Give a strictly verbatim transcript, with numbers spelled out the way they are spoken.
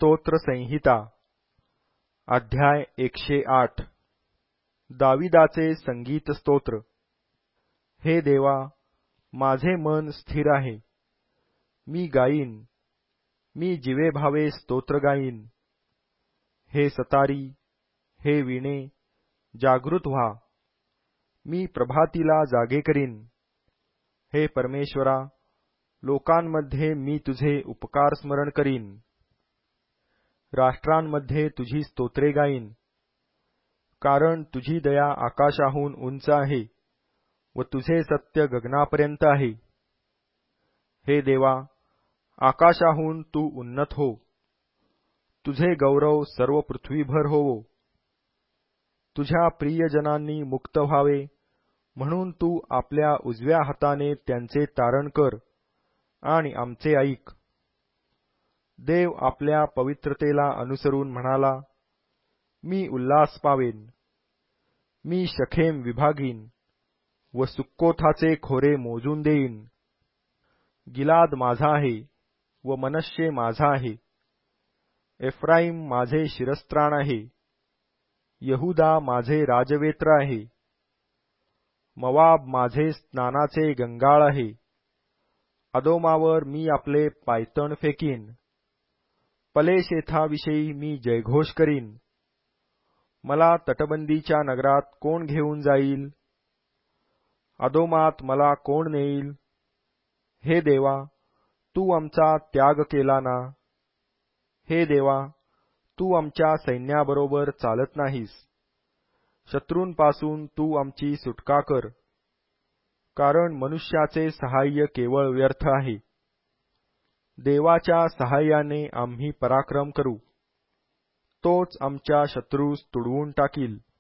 स्तोत्र संहिता अध्याय एकशे आठ दाविदाचे संगीत स्तोत्र। हे देवा, माझे मन स्थिर आहे, मी गाईन, मी जिवेभावे स्तोत्र गाईन। हे सतारी, हे वीणे, जागृत व्हा, मी प्रभातीला जागे करीन। हे परमेश्वरा, लोकांमध्ये मी तुझे उपकार स्मरण करीन, राष्ट्रांमध्ये तुझी स्तोत्रे गाईन। कारण तुझी दया आकाशाहून उंच आहे व तुझे सत्य गगनापर्यंत आहे। हे देवा, आकाशाहून तू उन्नत हो, तुझे गौरव सर्व पृथ्वीभर होवो। तुझ्या प्रियजनांनी मुक्त व्हावे म्हणून तू आपल्या उजव्या हाताने त्यांचे तारण कर आणि आमचे ऐक। देव आपल्या पवित्रतेला अनुसरून म्हणाला, मी उल्हास पावेन, मी शखेम विभागीन व सुक्कोथाचे खोरे मोजून देईन। गिलाद माझा आहे व मनश्शे माझा आहे, एफ्राईम माझे शिरस्त्राण आहे, यहूदा माझे राजवेत्र आहे, मवाब माझे स्नानाचे गंगाळ आहे। अदोमावर मी आपले पायतण फेकीन, पलेशेथाविषयी मी जयघोष करीन। मला तटबंदीच्या नगरात कोण घेऊन जाईल? अदोमात मला कोण नेईल? हे देवा, तू आमचा त्याग केला ना? हे देवा, तू आमच्या सैन्याबरोबर चालत नाहीस। शत्रूंपासून तू आमची सुटका कर, कारण मनुष्याचे सहाय्य केवळ व्यर्थ आहे। देवाच्या सहाय्याने आम्ही पराक्रम करू, तोच आमच्या शत्रूस तुडवून टाकील।